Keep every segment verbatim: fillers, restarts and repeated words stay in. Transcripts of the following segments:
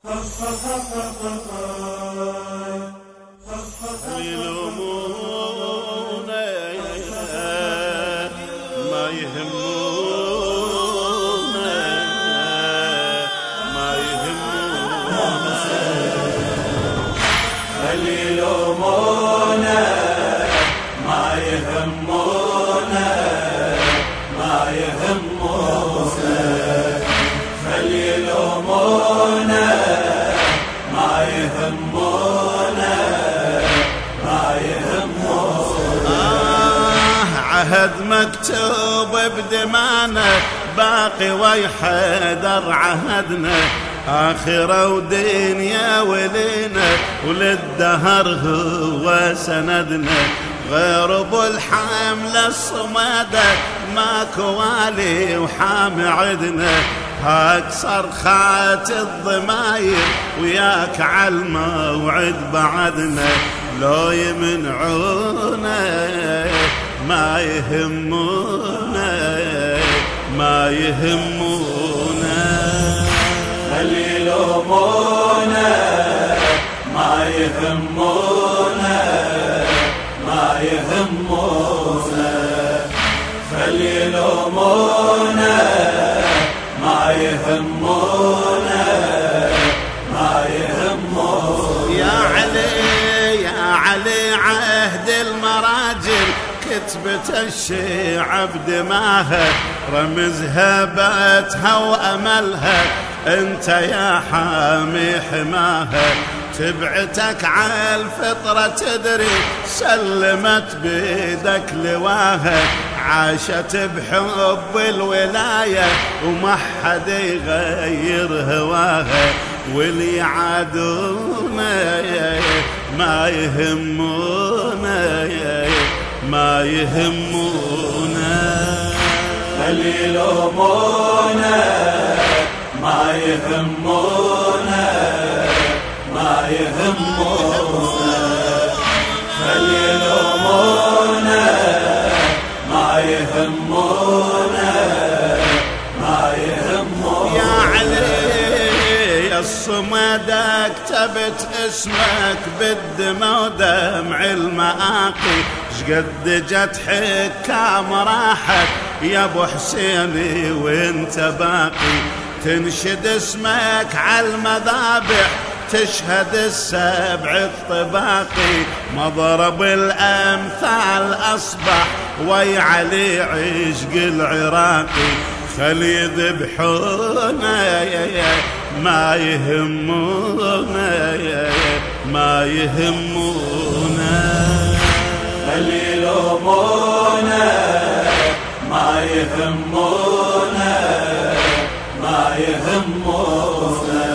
يلومونا ما يهمونا ما يهمونا خلي يلومونا ما يهمونا ما يهمونا خلي يلومونا ما يهمونا ما يهمونا آه عهد مكتوب بدمانا باقي ويحدر عهدنا آخرة ودنيا ولينا وللدهر هو سندنا غير ابو الحمل الصمادة ماكو والي وحامي عدنا هاك صرخات الضماير وياك عالموعد بعدنا لو يمنعونا ما يهمونا ما يهمونا خلي يلومونا ما يهمونا ما يهمونا خلي يلومونا ما يهمونا ما يهمونا يا علي يا علي عهد المراجل كتبت الشيعة بدماها رمزها باتها وأملها انت يا حامي حماها تبعتك على الفطرة تدري سلمت بيدك لواها عاشت بحب الولاية وما حد يغير هواها واللي يعادونا ما يهمونا ما يهمونا خلي يلومونا ما يهمونا ما يهمونا خلي يلومونا ما يهمونا ما يهمونا يا علي الصمد كتبت اسمك بالدمى ودمع المآقي شقد جت حكام راحت يا ابو حسيني وانت باقي تنشد اسمك عالمذابح تشهد السبع الطباقي مضرب الامثال اصبح وي علي عشق العراقي خلي يذبحونا ما يهمونا ما يهمونا خلي يلومونا ما يهمونا ما يهمونا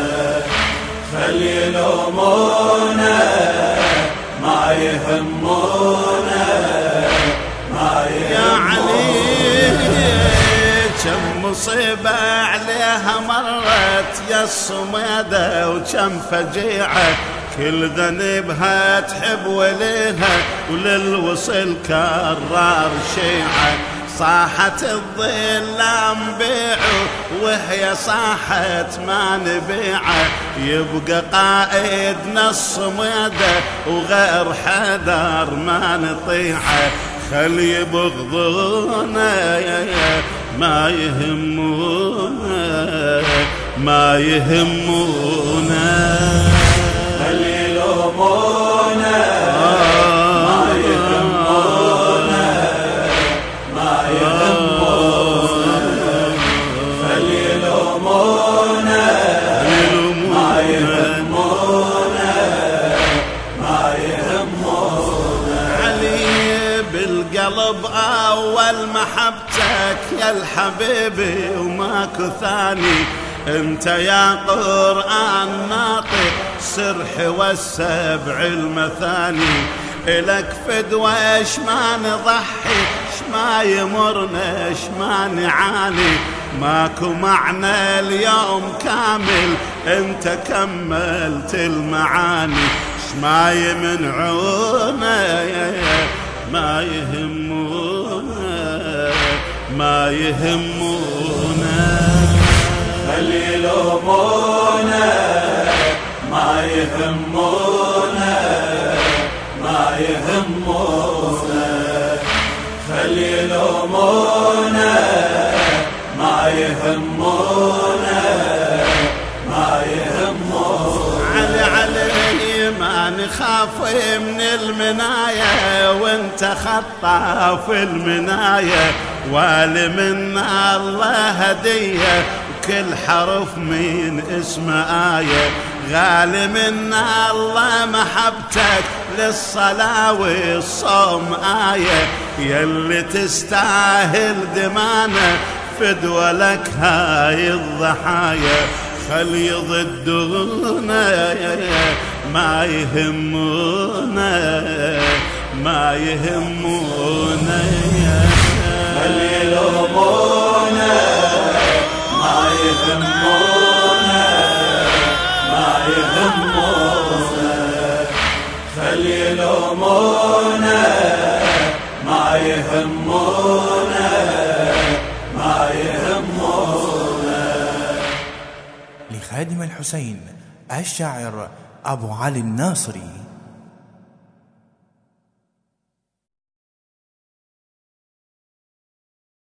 خلي يلومونا ما يهمونا ما يا علي يهمونا كم مصيبة عليها مرت يا الصمادة وكم فجيعة كل ذنبها تحب وليها وللوصل كرار شيعة صاحت الظلام بيعه وهي صاحت ما نبيعه يبقى قائدنا الصمادة وغير حذر ما نطيعه خلي يبغضونا ما يهمونا ما يهمونا خلي يلومونا ما يهمونا ما يهمونا خلي يلومونا ما يهمونا ما يهمونا علي بالقلب أول محبتك يا الحبيبي وماكو ثاني انت يا قرآن ناطق سرح والسبع المثاني إلك فدوى اش ما نضحي اش ما يمرنا اش ما نعاني ماكو معنى اليوم كامل انت كملت المعاني اش ما يمنعونا ما يهمونا ما يهمونا خلي يلومونا يهمونا ما يهمونا خلي يلومونا ما يهمونا ما يهمونا علي علي ما نخاف من المناية وانت خطاف المناية والي من الله هدية كل حرف من اسم آية غالي من الله محبتك للصلاة والصوم آية يلي تستاهل دمانة فدوى لك هاي الضحايا خلي ضدنا ما يهمونا ما يهمونا خلي يلومونا ما يهمونا ما يهمونا خلي يلومونا ما يهمونا ما يهمونا. لخادم الحسين الشاعر أبو علي الناصري.